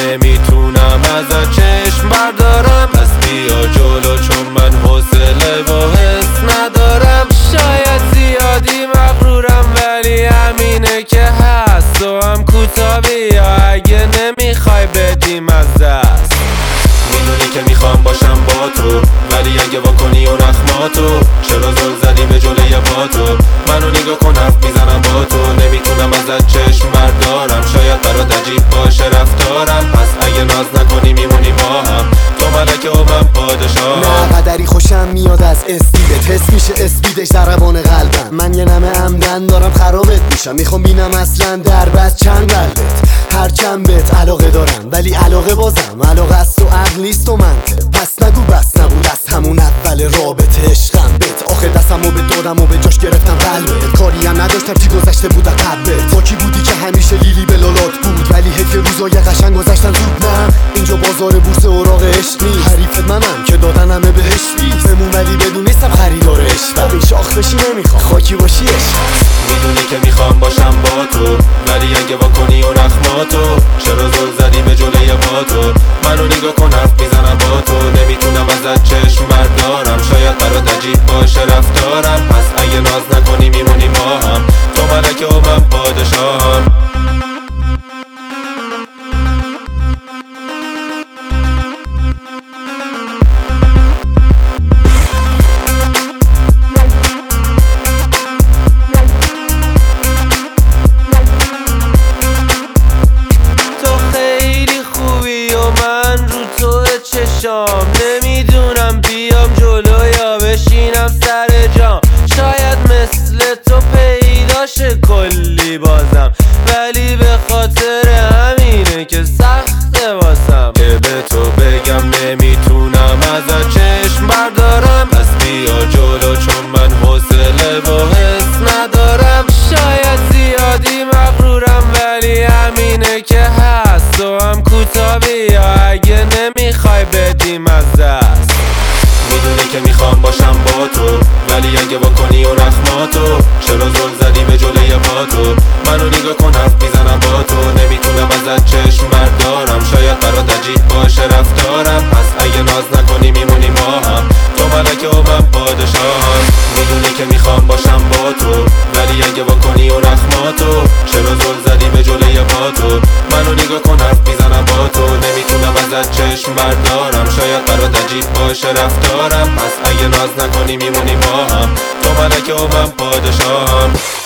نمیتونم ازت چشم بردارم. پس بیا جلو چون من حوصله و حس ندارم. شاید زیادی مغرورم ولی همینه که هست. تو هم کوتاه بیا اگه نمیخوای بدیم از دست. میدونی که میخوام باشم با تو ولی اگه واکنی اون اخماتو. چرا زل زدی به جلوی با تو؟ منو نگاه کن حرف میزنم با تو. نمیتونم ازت چشم بردارم. شاید برات عجیب باشه رفتارم. پس اگه ناز نکنی میمونی با هم. تو ملکه و من پادشاه. نه قدری خوشم میاد از اسپیدت. حس میشه اسپیدش ضربان قلبم. من یه نمه عمدن دارم خرابت میشم. میخوام بینم اصلا در بس چند قلبت. هر چند بهت علاقه دارم ولی علاقه بازم علاقه است و عقل نیست و منطق. پس نگو بس نبود از همون اول رابطه عشقم بهت. آخه دستمو به دادم و به جاش گرفتم قلبت. کاری هم نداشتم چی گذشته بود از قبلت. با کی بودی که همیشه لیلی به لالات بود ولی حیف روزای قشنگ گذشتن زود. نه اینجا بازار بورس اوراق عشق نیست. حریفت منم که دادن همه بهش بیست. بمون ولی بدون نیستم خریدار عشق. این شاخ بشی نمیخوام خاکی باشی عشق. میدونی که میخوام باشم با تو ولی اگه واکنی اون اخماتو. چرا زل زدی به جلوی با تو؟ منو نگاه کن حرف میزنم با تو. نمیتونم ازت چشم بردارم. شاید برات عجیب باشه رفتارم. پس اگه ناز نکنی میمونی با هم. تو ملکه و من پادشاهم. نمیدونم بیام جلو یا بشینم سر جام. شاید مثل تو پیداشه کلی بازم ولی به خاطر همینه که سخته واسم. که به تو بگم نمیتونم ازت چشم بردارم. پس بیا جلو چون من حوصله و حس ندارم. شاید زیادی مغرورم ولی همینه که هست. تو هم کوتاه بیا اگه نمیخوای بدیم از دست. میدونی که میخوام باشم با تو ولی اگه واکنی اون اخماتو. چرا زل زدی به جلوی با تو؟ منو نگاه کن حرف میزنم با تو. نمیتونم ازت چشم بردارم. شاید برات عجیب باشه رفتارم. پس اگه ناز نکنی میمونی با هم. تو ملکه و من پادشاهم. میدونی که میخوام باشم با تو ولی اگه واکنی اون اخماتو. چرا زل زدی به جلوی با تو؟ منو نگاه کن حرف میزنم با تو. نمیتونم ازت چشم بردارم. شاید برات عجیب باشه رفتارم. پس اگه ناز نکنی میمونی با هم. تو ملکه و من پادشاهم.